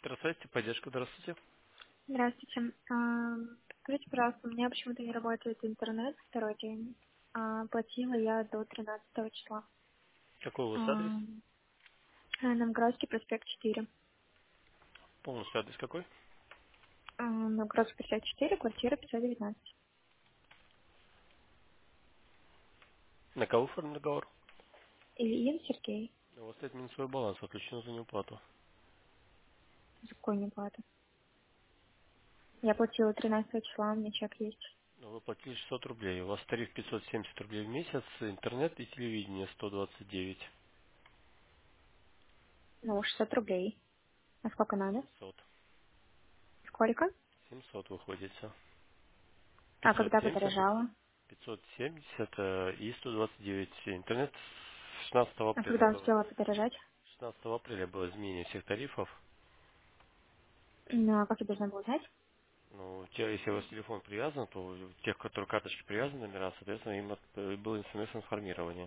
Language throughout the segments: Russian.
Здравствуйте, поддержка, здравствуйте. Здравствуйте. Скажите, пожалуйста, у меня почему-то не работает интернет второй день. Платила я до 13 числа. Какой у вас адрес? А, Новгородский проспект 4. Полностью адрес какой? Новгородский проспект 4, квартира 519. На кого оформлен договор? Ильин Сергей. У вас стоит минусовой баланс, отключен за неуплату. За какую неплату? Я платила 13 числа, у меня чек есть. Вы платили 600 рублей. У вас тариф 570 рублей в месяц, интернет и телевидение 129. Ну, 600 рублей. А сколько надо? 700. Сколько? 700 выходится. А когда 570, подорожало? 570 и 129. Интернет с 16 А апреля когда было. успела подорожать? 16 апреля было изменение всех тарифов. Ну, а как я должна была узнать? Ну, если у вас телефон привязан, то у тех, которые карточки привязаны номера, соответственно, им было смс-информирование.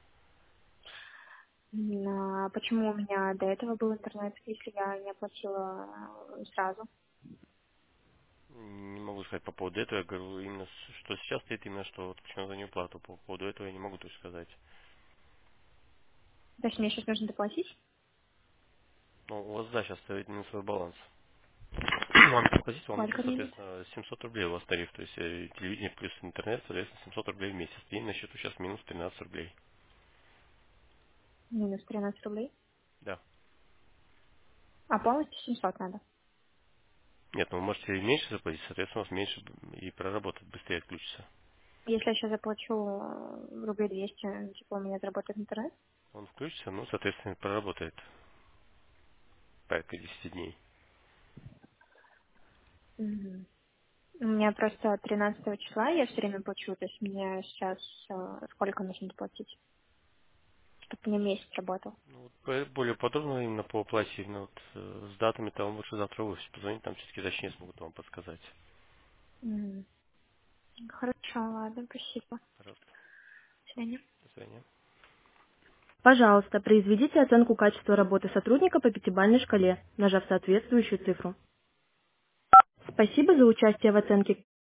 Почему у меня до этого был интернет, если я не оплатила сразу? Не могу сказать по поводу этого. Я говорю именно, что сейчас стоит именно, что вот почему за неуплату. По поводу этого я не могу точно сказать. То есть мне сейчас нужно доплатить? Ну, у вас, да, сейчас стоит минусовой баланс. Вам заплатить, вам нужно, Сколько минут? соответственно, 700 рублей у вас тариф. То есть телевидение плюс интернет, соответственно, 700 рублей в месяц. И на счету сейчас минус 13 рублей. Минус 13 рублей. Да. А полностью 700 надо. Нет, ну вы можете и меньше заплатить, соответственно, у вас меньше и проработает, быстрее отключится. Если я сейчас заплачу рублей 200, типа у меня заработает интернет? Он включится, ну, соответственно, проработает порядка 10 дней. Мгм. У меня просто 13 числа я все время плачу, то есть мне сейчас сколько нужно доплатить, чтобы мне месяц работал. Ну, вот более подробно именно по оплате, именно вот, с датами-то вам лучше завтра в офис позвонить, там все-таки точнее смогут вам подсказать. Мгм. Хорошо, ладно, спасибо. Пожалуйста. До свидания. До свидания. Пожалуйста, произведите оценку качества работы сотрудника по пятибалльной шкале, нажав соответствующую цифру. Спасибо за участие в оценке